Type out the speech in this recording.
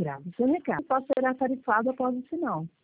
grave o seu recado. Pode ser tarifado após o sinal.